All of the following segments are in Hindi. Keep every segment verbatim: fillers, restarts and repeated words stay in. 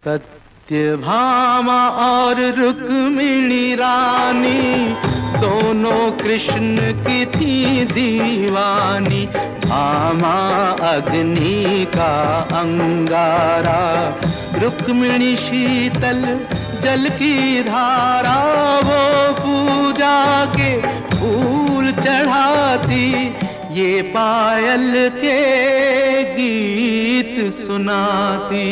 सत्यभामा और रुक्मिणी रानी दोनों कृष्ण की थी दीवानी। भामा अग्नि का अंगारा, रुक्मिणी शीतल जल की धारा। वो पूजा के फूल चढ़ाती, ये पायल के गीत सुनाती।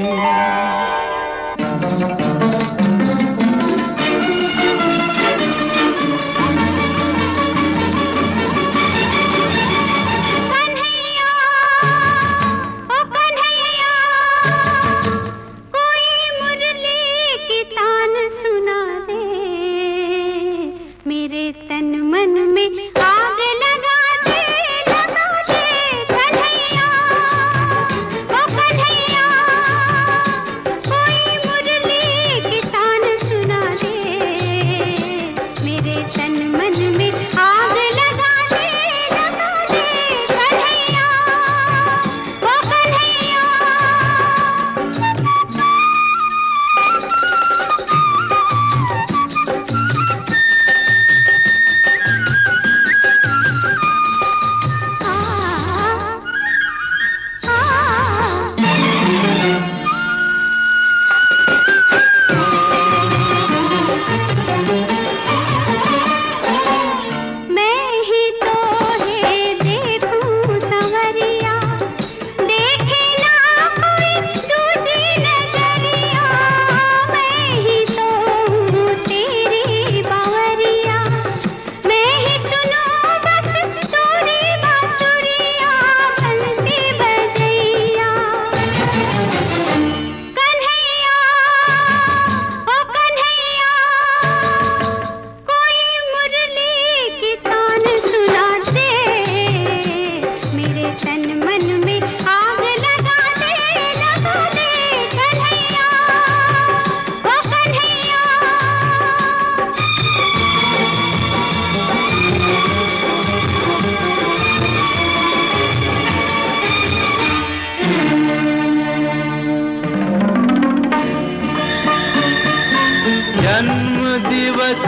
दिवस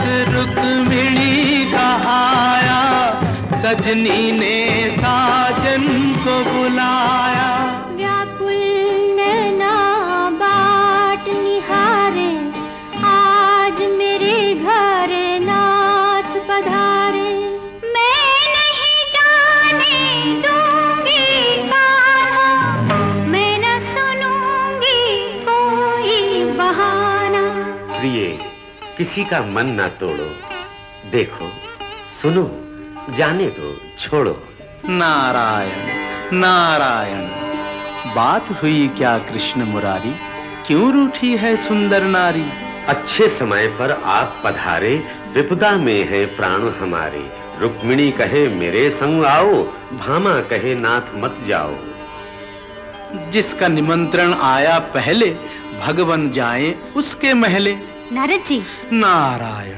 रुक्मिणी का आया, सजनी ने साजन को बुलाया। व्याकुल नैना बाट निहारे, आज मेरे घर नाथ पधारे। मैं नहीं जाने दूंगी कान्हा, मैं न सुनूंगी कोई बहाना। प्रिय, किसी का मन ना तोड़ो, देखो सुनो, जाने दो, छोड़ो। नारायण नारायण, बात हुई क्या कृष्ण मुरारी, क्यों रूठी है सुंदर नारी। अच्छे समय पर आप पधारे, विपदा में है प्राण हमारे। रुक्मिणी कहे मेरे संग आओ, भामा कहे नाथ मत जाओ। जिसका निमंत्रण आया पहले, भगवन जाए उसके महले। नारद जी। नारायण।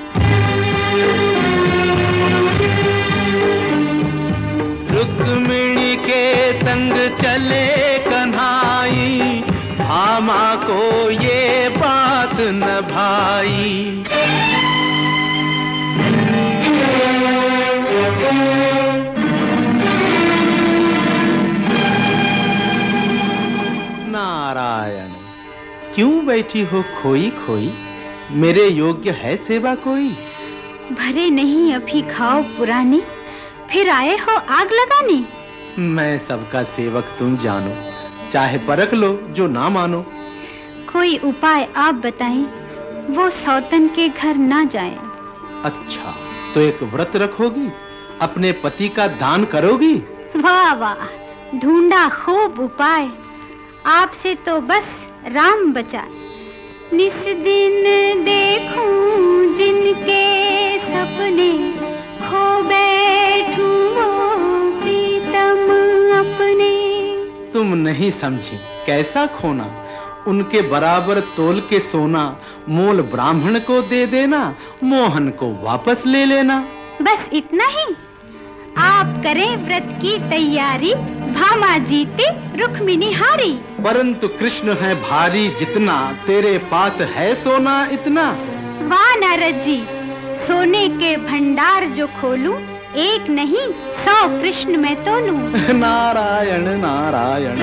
रुक्मिणी के संग चले कन्हाई, भामा को ये बात न भाई। नारायण, क्यों बैठी हो खोई खोई, मेरे योग्य है सेवा कोई। भरे नहीं अभी खाओ पुराने, फिर आए हो आग लगाने। मैं सबका सेवक तुम जानो, चाहे परख लो जो ना मानो। कोई उपाय आप बताएं, वो सौतन के घर ना जाएं। अच्छा, तो एक व्रत रखोगी, अपने पति का दान करोगी। वाह वाह, ढूंढा खूब उपाय, आपसे तो बस राम बचाए। निस दिन देखूं जिनके सपने, खो बैठूं वो प्रीतम अपने। तुम नहीं समझी कैसा खोना, उनके बराबर तोल के सोना। मोल ब्राह्मण को दे देना, मोहन को वापस ले लेना। बस इतना ही? आप करें व्रत की तैयारी, भामा जीती रुक्मिणी हारी। परंतु कृष्ण है भारी जितना, तेरे पास है सोना इतना। वाह नारद जी, सोने के भंडार जो खोलूं, एक नहीं सौ कृष्ण मैं तोलूं। नारायण नारायण।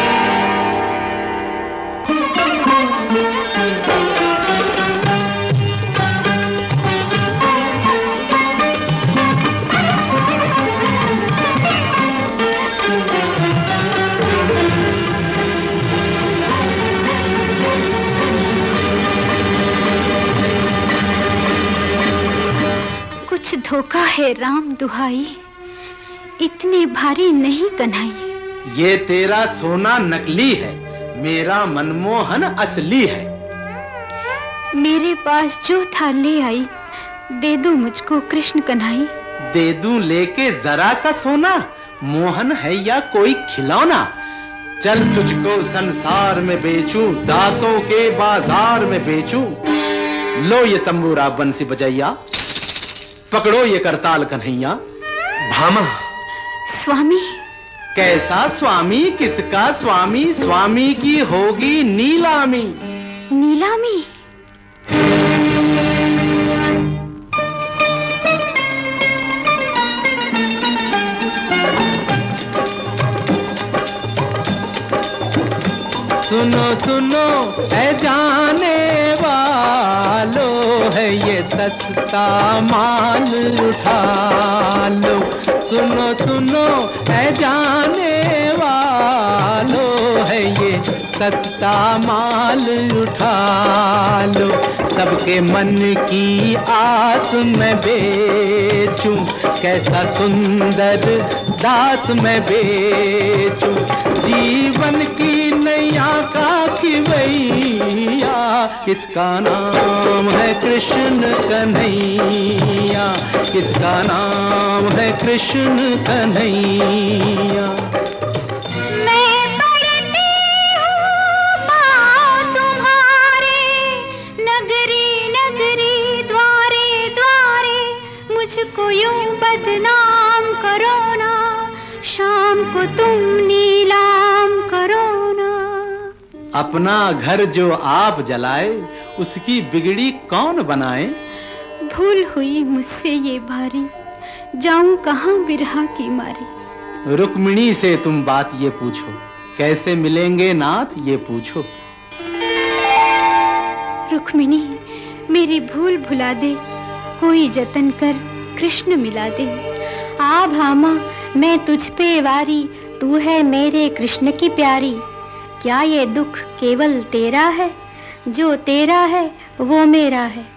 कुछ धोखा है राम दुहाई, इतने भारी नहीं कन्हई। ये तेरा सोना नकली है, मेरा मनमोहन असली है। मेरे पास जो था ले आई, दे दो मुझको कृष्ण कन्हई। दे दूं लेके जरा सा सोना, मोहन है या कोई खिलौना। चल तुझको संसार में बेचूं, दासों के बाजार में बेचूं। लो ये तंबूरा बंसी बजैया, पकड़ो ये करताल कन्हैया। भामा। स्वामी। कैसा स्वामी, किसका स्वामी? स्वामी की होगी नीलामी। नीलामी? सुनो सुनो है जाने वालो, है ये सस्ता माल उठा लो। सुनो सुनो है जाने वालो, है ये सस्ता माल उठा लो। सबके मन की आस मैं बेचूं, कैसा सुंदर दास मैं बेचूं। जीवन की नैया का खिवैया, इसका नाम है कृष्ण कन्हैया। इसका नाम है कृष्ण कन्हैया। मुझको यूं बदनाम करो ना, शाम को तुम नीलाम करो ना। अपना घर जो आप जलाए, उसकी बिगड़ी कौन बनाए। भूल हुई मुझसे ये भारी, जाऊं कहां बिरहा की मारी। रुक्मिणी से तुम बात ये पूछो, कैसे मिलेंगे नाथ ये पूछो। रुक्मिणी मेरी भूल भुला दे, कोई जतन कर कृष्ण मिला दे। आ भामा मैं तुझ पे वारी, तू है मेरे कृष्ण की प्यारी। क्या ये दुख केवल तेरा है, जो तेरा है वो मेरा है।